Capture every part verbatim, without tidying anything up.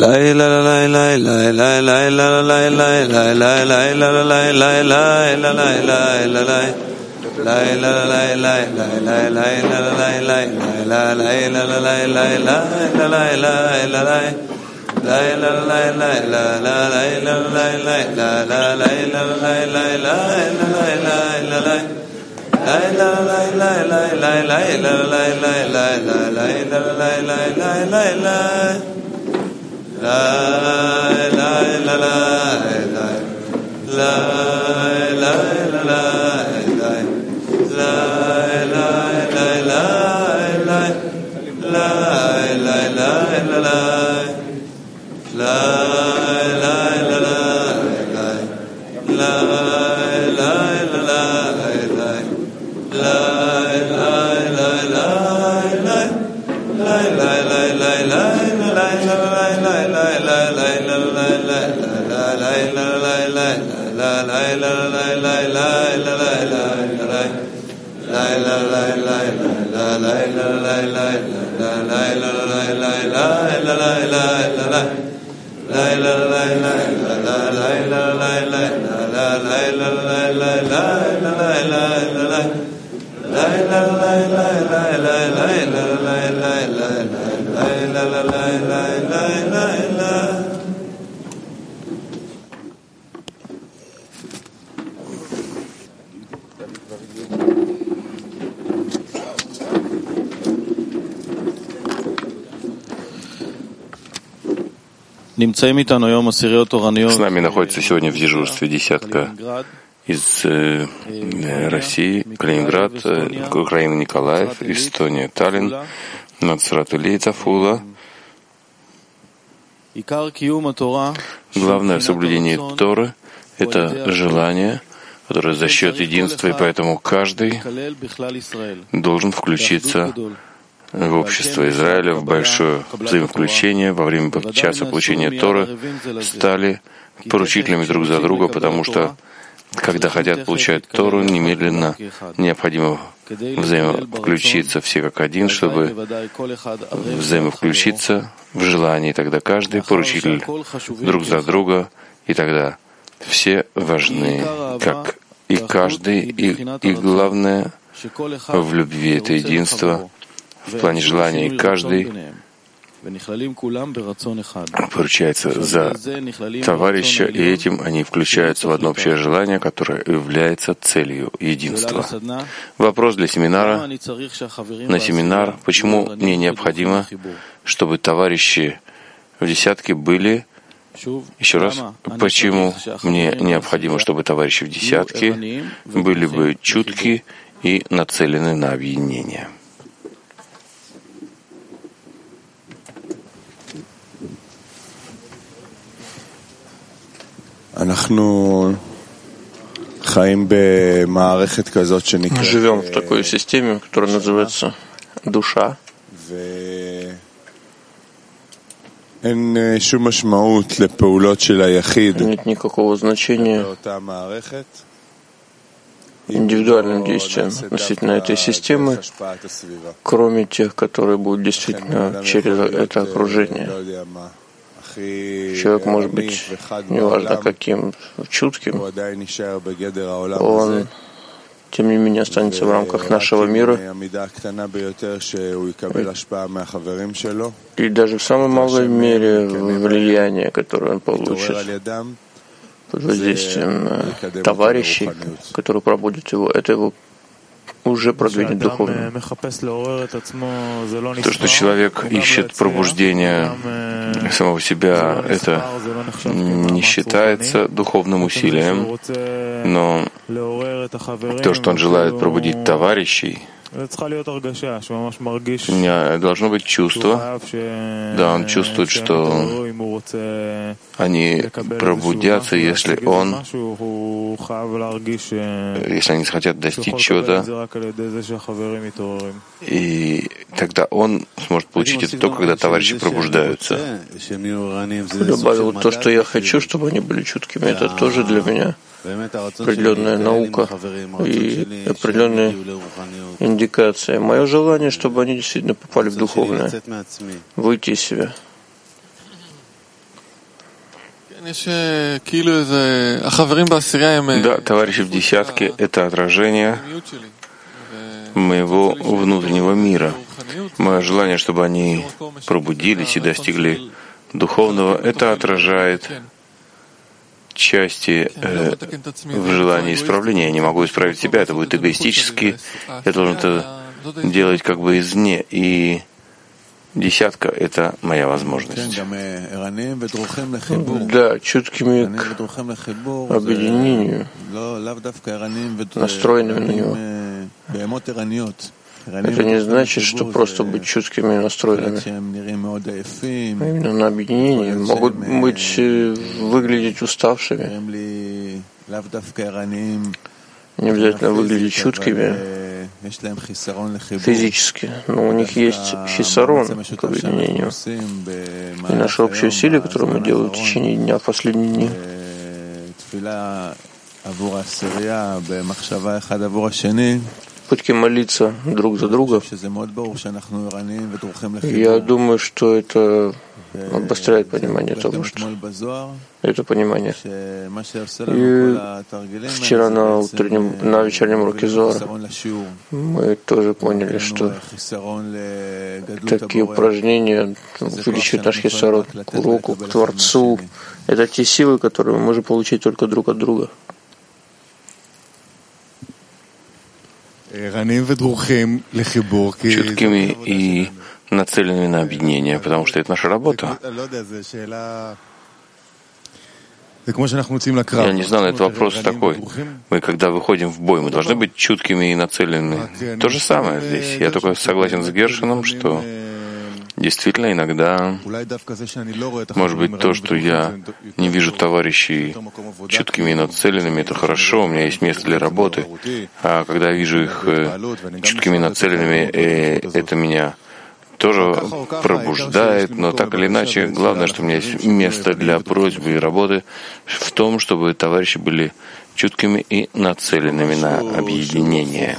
С нами находится сегодня в дежурстве десятка из э, России, Калининград, э, Украина, Николаев, Эстония, Таллин, Нацрат Илейт, Афула. Главное в соблюдении Торы — это желание, которое за счет единства, и поэтому каждый должен включиться в общество Израиля, в большое взаимовключение. Во время часа получения Торы стали поручителями друг за друга, потому что, когда хотят получать Тору, немедленно необходимо взаимовключиться все как один, чтобы взаимовключиться в желании. Тогда каждый поручитель друг за друга, и тогда все важны, как и каждый, и, и главное в любви — это единство. В плане желания, и каждый поручается за товарища, и этим они включаются в одно общее желание, которое является целью единства. Вопрос для семинара. На семинар: почему мне необходимо, чтобы товарищи в десятке были... Еще раз, почему мне необходимо, чтобы товарищи в десятке были бы чутки и нацелены на объединение? Мы живем в такой системе, которая называется душа. Нет никакого значения индивидуальным действиям относительно этой системы, кроме тех, которые будут действительно через это окружение. Человек может быть, неважно каким, чутким, он, тем не менее, останется в рамках нашего мира, и даже в самой малой мере влияние, которое он получит под воздействием товарищей, которые пробудят его, это его уже продвинет духовно. То, что человек ищет пробуждение самого себя, это не считается духовным усилием, но то, что он желает пробудить товарищей, должно быть чувство. Да, он чувствует, что они пробудятся, если он, если они хотят достичь чего-то, и тогда он сможет получить это только, когда товарищи пробуждаются. Добавил то, что я хочу, чтобы они были чуткими, это тоже для меня определенная наука и определенная индикация. Мое желание, чтобы они действительно попали в духовное, выйти из себя. Да, товарищи в десятке — это отражение моего внутреннего мира. Мое желание, чтобы они пробудились и достигли духовного, это отражает части э, в желании исправления. Я не могу исправить себя, это будет эгоистически. Я должен это делать как бы извне. И десятка — это моя возможность. Да, чуткими к объединению, настроенными на него. Это не значит, что просто быть чуткими и настроенными. А именно на объединении могут быть, выглядеть уставшими. Не обязательно выглядеть чуткими физически, но у них есть хисарон к объединению. И наше общее усилие, которое мы делаем в течение дня, в последние дни, попытки молиться друг за друга, я думаю, что это обостряет понимание того, что это понимание. И вчера на утреннем, на вечернем уроке Зоара мы тоже поняли, что такие упражнения увеличивают наш хисарон к уроку, к Творцу. Это те силы, которые мы можем получить только друг от друга. Чуткими и нацеленными на объединение, потому что это наша работа. Я не знаю, этот вопрос такой. Мы, когда выходим в бой, мы должны быть чуткими и нацеленными. То же самое здесь. Я только согласен с Гершином, что действительно иногда, может быть, то, что я не вижу товарищей чуткими и нацеленными, это хорошо, у меня есть место для работы. А когда я вижу их чуткими и нацеленными, это меня тоже пробуждает, но так или иначе, главное, что у меня есть место для просьбы и работы в том, чтобы товарищи были чуткими и нацеленными на объединение.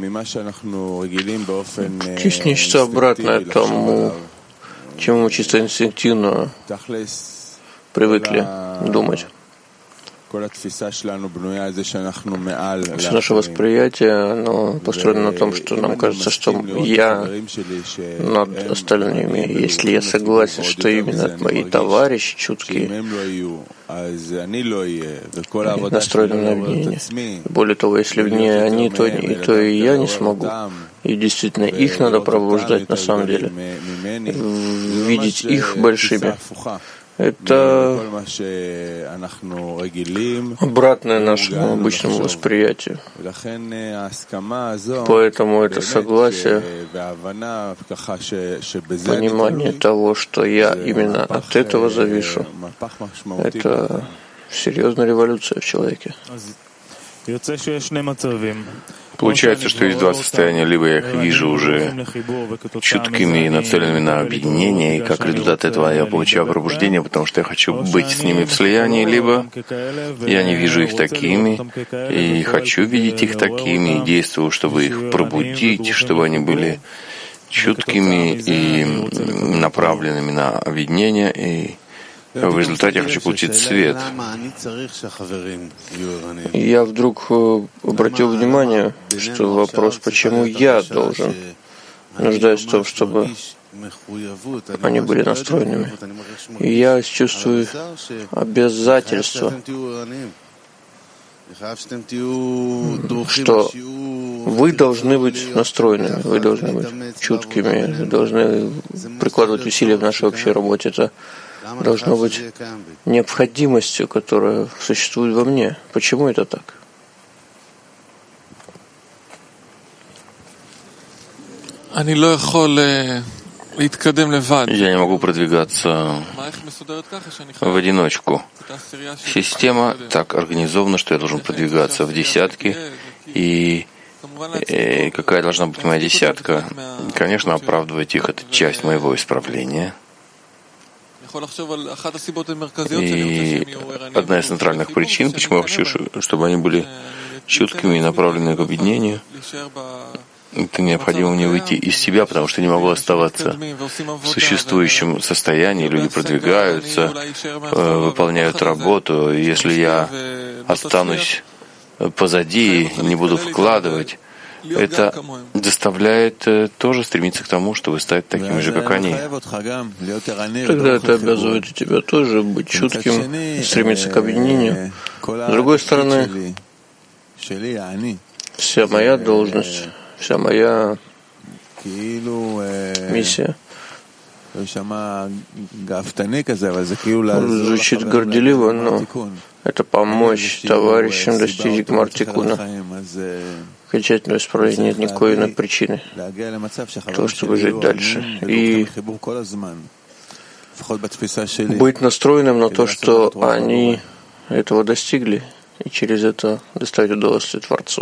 Есть нечто обратное тому, чему мы чисто инстинктивно привыкли думать. Все наше восприятие, оно построено на том, что нам кажется, что я над остальными. Если я согласен, что именно мои товарищи чуткие, настроены на объединение. Более того, если не они, то и, то и я не смогу. И действительно, их надо пробуждать на самом деле. Видеть их большими. Это обратное нашему обычному восприятию. Поэтому это согласие, понимание того, что я именно от этого завишу, это серьезная революция в человеке. Получается, что есть два состояния. Либо я их вижу уже чуткими и нацеленными на объединение, и как результат этого я получаю пробуждение, потому что я хочу быть с ними в слиянии, либо я не вижу их такими, и хочу видеть их такими, и действую, чтобы их пробудить, чтобы они были чуткими и направленными на объединение, и в результате я хочу получить свет. Я вдруг обратил внимание, что вопрос, почему я должен, нуждаюсь в том, чтобы они были настроенными. И я чувствую обязательство, что вы должны быть настроенными, вы должны быть чуткими, вы должны прикладывать усилия в нашей общей работе. Это должно быть необходимостью, которая существует во мне. Почему это так? Я не могу продвигаться в одиночку. Система так организована, что я должен продвигаться в десятке. И, и какая должна быть моя десятка? Конечно, оправдывать их — это часть моего исправления. И одна из центральных причин, почему я хочу, чтобы они были чуткими и направленными к объединению, Это необходимо мне выйти из себя, потому что не могу оставаться в существующем состоянии. Люди продвигаются, выполняют работу. Если я останусь позади, не буду вкладывать, это заставляет тоже стремиться к тому, чтобы стать такими же, как они. Тогда это обязывает тебя тоже быть чутким и стремиться к объединению. С другой стороны, вся моя должность, вся моя миссия звучит горделиво, но это помочь товарищам достичь гмар-тикуна. Окончательного исправления нет никакой иной причины для того, чтобы жить дальше. И быть настроенным на то, что они этого достигли, и через это доставить удовольствие Творцу.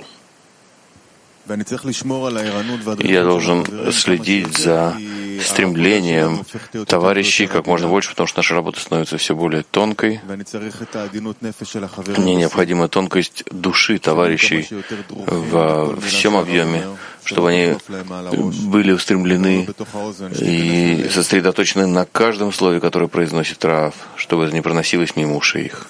Я должен следить за стремлением товарищей как можно больше, потому что наша работа становится все более тонкой. Мне необходима тонкость души товарищей во всем объеме, чтобы они были устремлены и сосредоточены на каждом слове, которое произносит Рав, чтобы это не проносилось мимо ушей их.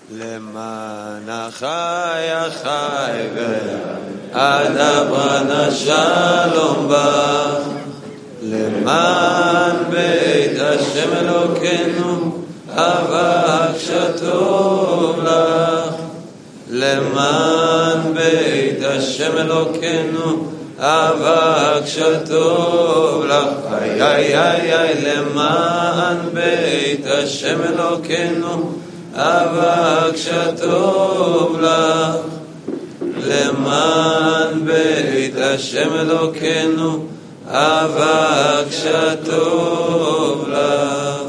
למען בית השם אלוקינו אבק שטוב לך למען בית השם אלוקינו אבק שטוב לך איי איי איי איי למען בית השם אלוקינו אבק שטוב לך למען בית השם אלוקינו אבק שטוב לך